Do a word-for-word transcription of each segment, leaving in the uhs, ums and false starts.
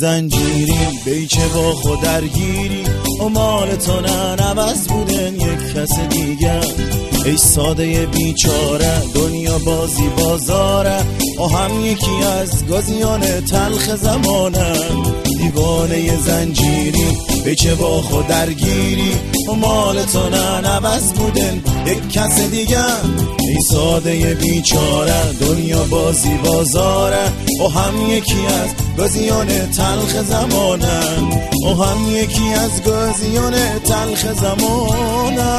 زنجیری بیچه با خود درگیری و مال تو نه نوز بودن یک کس دیگر. ای ساده بیچاره دنیا بازی بازاره و هم یکی از گازیان تلخ زمانه. دیوانه زنجیری بیچه با خود درگیری و مال تو نه نوز بودن یک کس دیگر. ای ساده بیچاره دنیا بازی بازاره و هم یکی از گازیان تلخ زمانه و هم یکی از گازیان تلخ زمانه.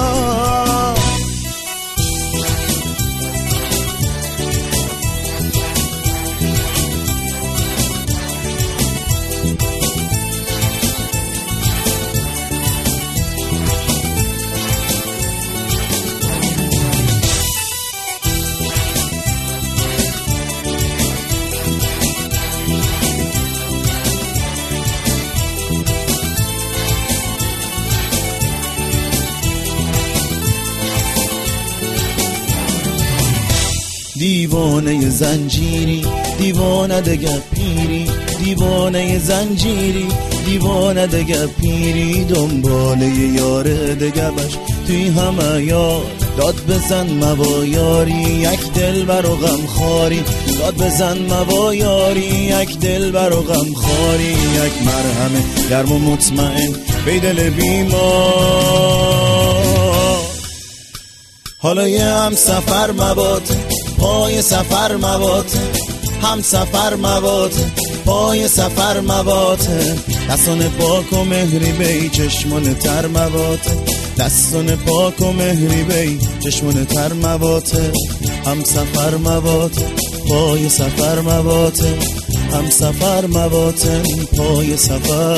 دیوانه زنجیری دیوانه دگه پیری دیوانه زنجیری دیوانه دگه پیری دنباله یاره دگه بش توی همه یار داد بزن موایاری یک دل بر و غم خاری داد بزن موایاری یک دل بر و غم خاری یک مرهم گرم و مطمئن بی دل بیمار. حالا یه هم سفر مباته پای سفر مواته هم سفر مواته پای سفر مواته دستان پاک و مهری بی چشمان تر مواته دستان پاک و مهری بی چشمان تر مواته هم سفر مواته پای سفر مواته هم سفر مواته پای سفر.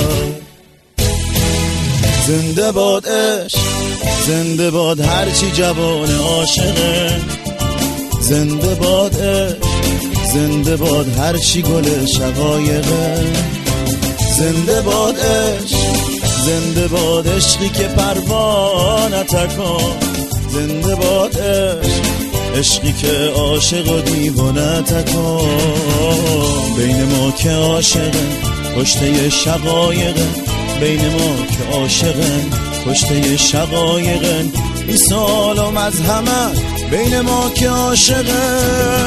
زنده باد عشق زنده باد هرچی جوان عاشقه زنده باد عشق زنده باد هرچی گل شقایقه زنده باد عشق زنده باد عشقی که پروانه تکان زنده باد عشق عشقی که عاشق و دیوانه تکان. بین ما که عاشقه کشته شقایقه بین ما که عاشقه کشته شقایقه. این سالم از همه بین ما که عاشقه.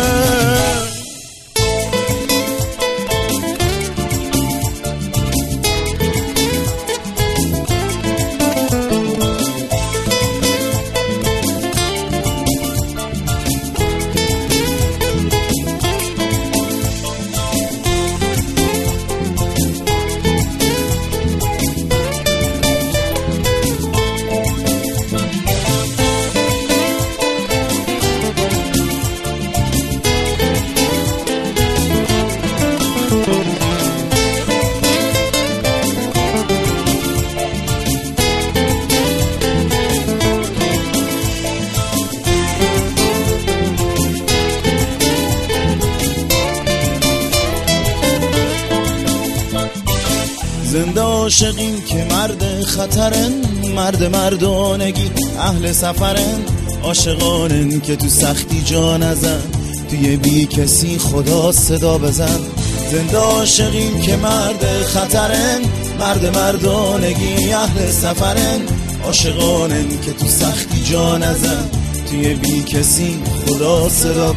زنده عاشقیم که مرد خطرن مرد مردانگی اهل سفرن عاشقانن که تو سختی جا نزن توی بی کسی خدا صدا بزن. زنده عاشقیم که مرد خطرن مرد مردانگی اهل سفرن عاشقانن که تو سختی جا نزن توی بی کسی خدا صدا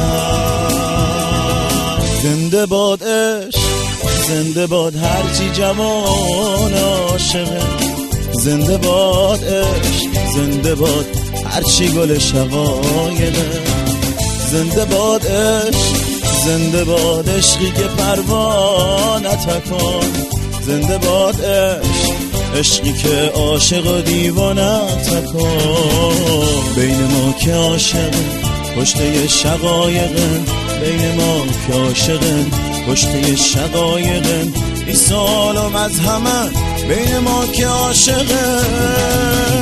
بزن. زنده باد عشق زنده باد هرچی جوان عاشقه زنده باد عشق زنده باد هرچی گل شقایقه زنده باد عشق زنده باد عشقی که پروانه تکان زنده باد عشق عشقی که عاشق و دیوانه تکان. بین ما که عاشقه کشته شقایقه بین ما که عاشقه کشته شقایقه. این سالم از همه بین ما که عاشقه.